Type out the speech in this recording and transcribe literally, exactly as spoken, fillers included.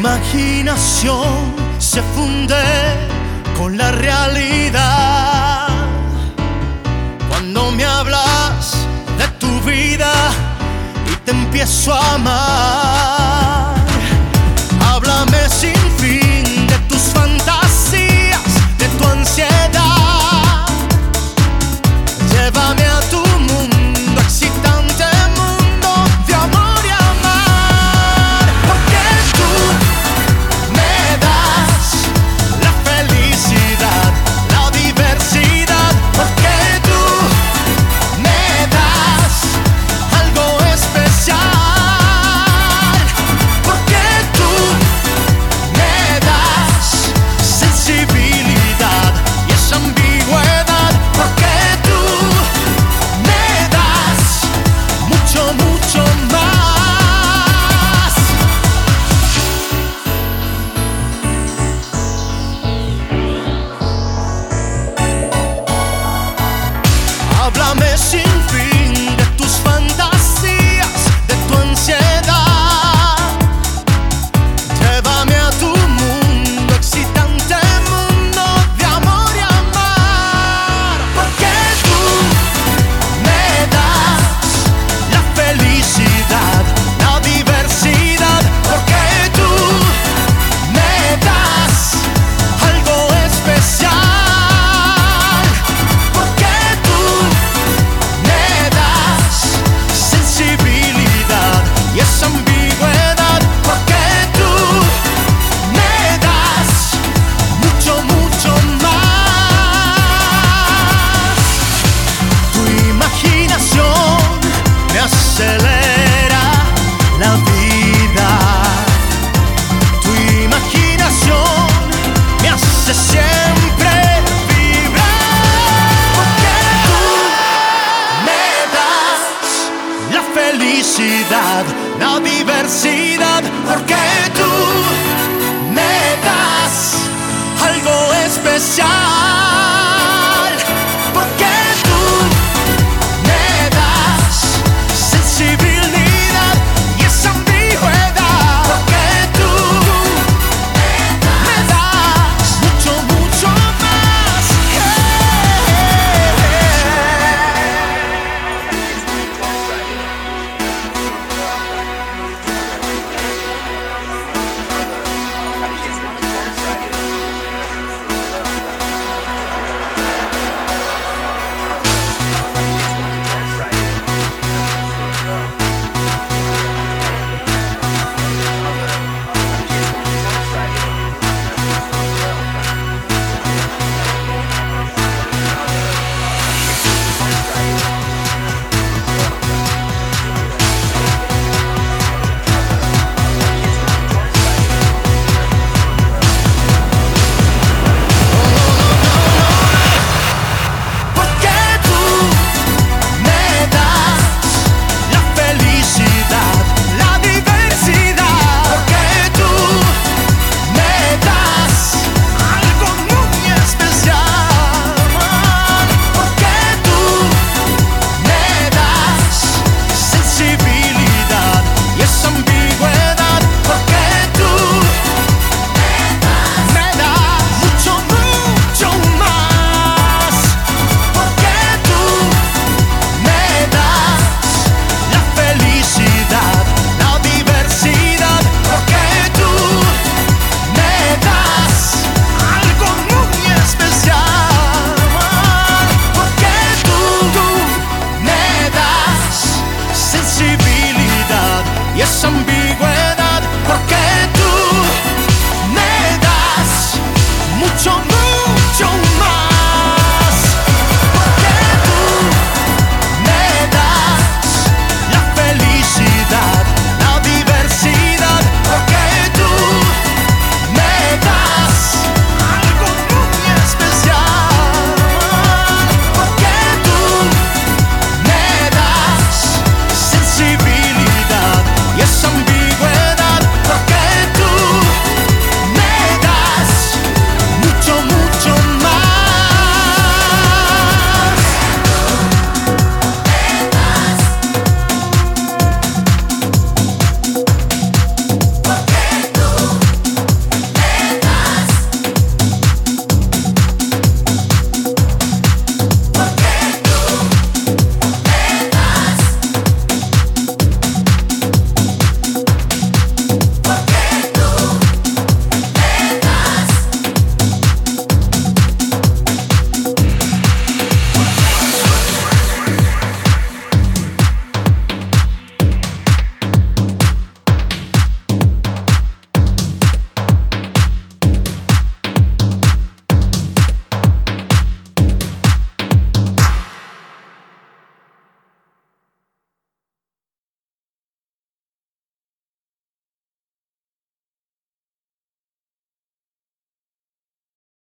imaginación se funde con la realidad. Cuando me hablas de tu vida y te empiezo a amar, háblame sin fin de tus fantasías, de tu ansiedad. Llévame a tu mundo, excitante mundo de amor y amar. Porque tú me das la felicidad, la diversidad. Porque tú me das algo especial. Porque tú me das sensibilidad y esa ambigüedad. Porque tú me das mucho, mucho más. Háblame sin fin de tus fantasías, de tu ansiedad. Llévame a tu mundo, excitante mundo de amor y amar. Porque tú me das la felicidad, la diversidad. Porque tú me das algo especial. Porque tú me das sensibilidad y esa ambigüedad. Porque tú me das mucho, mucho más. Tu imaginación me acelera la vida. Tu imaginación me hace siempre vibrar. Porque tú me das la felicidad, la diversidad. Porque tú me das algo especial.